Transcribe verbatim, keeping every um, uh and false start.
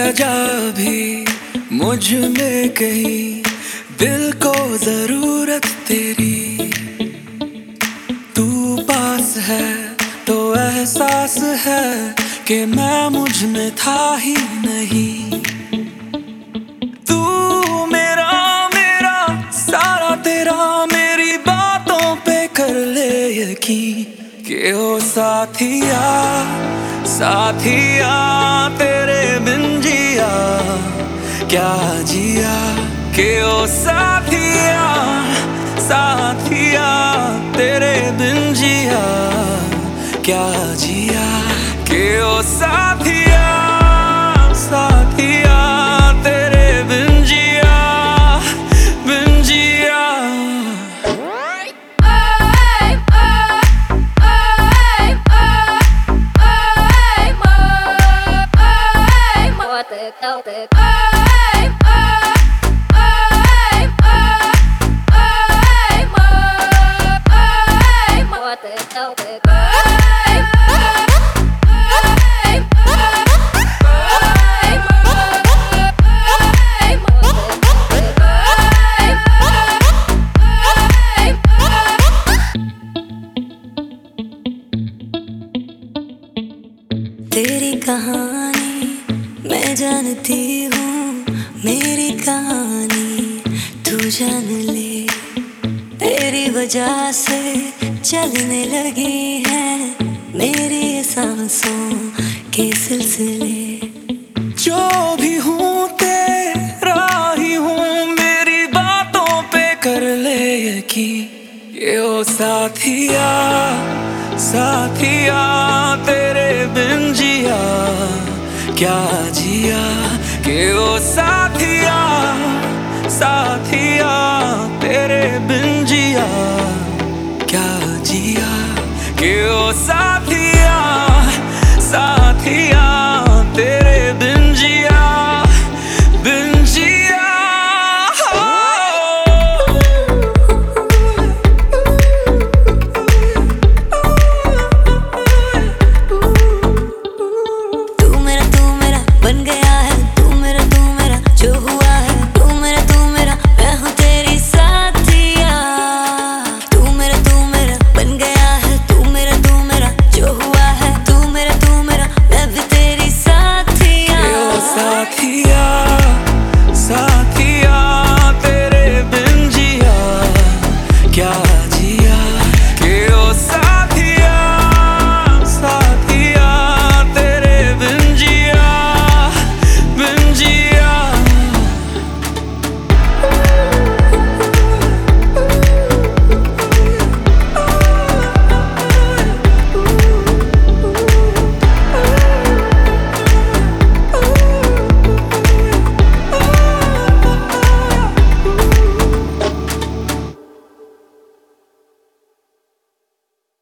वजह भी मुझ में कहीं, दिल को जरूरत तेरी। तू पास है तो एहसास है कि मैं मुझ में था ही नहीं। तू मेरा मेरा सारा तेरा, मेरी बातों पे कर ले यकीन कि ओ साथिया साथिया तेरे बिन जिया क्या जिया। कि ओ साथिया साथिया तेरे बिन जिया क्या जिया। कि ओ साथिया साथिया तेरे बिन जिया बिन जिया। तेरी कहानी मैं जानती हूँ, मेरी कहानी तू जान ले। तेरी वजह से चलने लगी है मेरी सांसों के सिलसिले। जो भी हूँ तेरा ही हूँ, मेरी बातों पे कर ले यकीन। ये ओ साथिया साथिया तेरे बिन जिया क्या जिया। कि ओ साथिया साथिया तेरे बिन जिया क्या जिया। कि ओ साथिया साथिया तेरे बिन जिया बिन जिया। बन गया है तू मेरा तू मेरा, जो हुआ है तू मेरा तू मेरा, मैं हूँ तेरी साथिया। तू मेरा तू मेरा बन गया है तू मेरा तू मेरा, जो हुआ है तू मेरा तू मेरा, मैं भी तेरी साथिया। ओ साथिया साथिया तेरे बिन जिया क्या